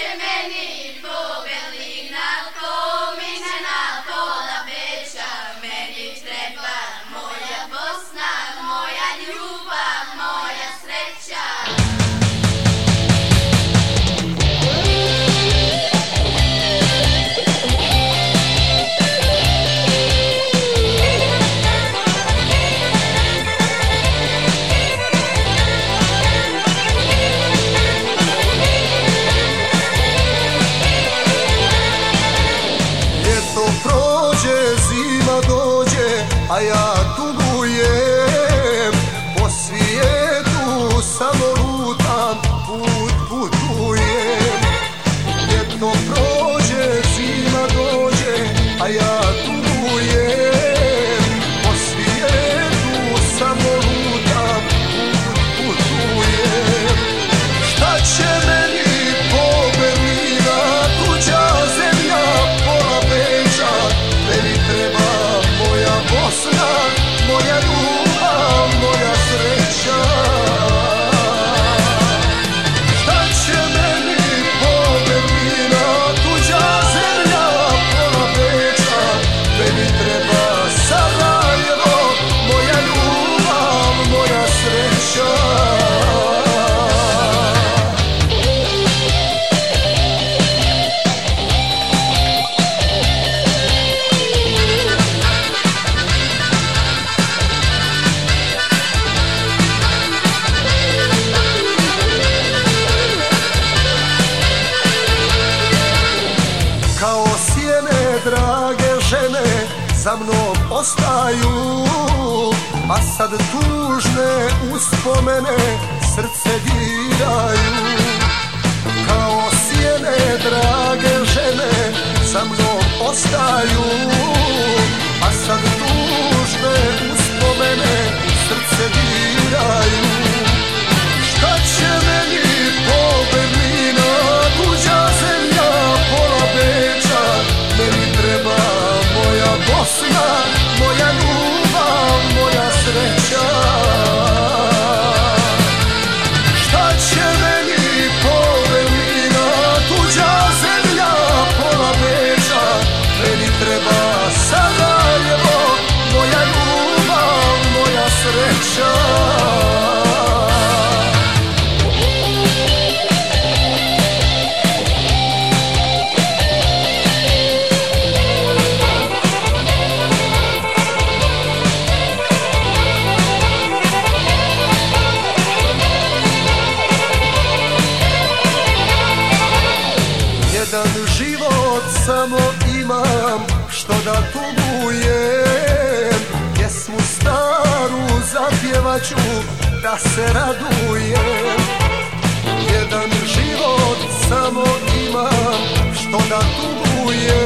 će meni po Berlina, po Minhena, pola Beča, meni treba moja Bosna, moja ljubav, moja sreća. A ja tugujem, po svijetu samo lutam, put putujem. Ljeto prođe, zima dođe, a ja tugujem, po svijetu samo lutam, put putujem. Šta će meni po Berlina, tuđa zemlja, pola Beča, meni treba moja Bosna, moja ljubav, moja sreća. Šta će meni po Berlina, tuđa zemlja, pola Beča, meni treba Sarajevo, moja ljubav, moja sreća. Kao sjene drage žene za mnom ostaju, a sad tužne uspomene srce diraju. Kao sjene drage žene za mnom ostaju, a sad tužne uspomene srce diraju. Šta će meni po Berlina, tuđa zemlja, pola Beča, meni treba moja Bosna, moja ljubav, moja sreća. Šta će meni po Berlina, tuđa zemlja, pola Beča, meni treba Sarajevo, moja ljubav, moja sreća. Jedan život samo imam, što da tugujem, pjesmu staru zapjevaću da se radujem. Jedan život samo imam, što da tugujem,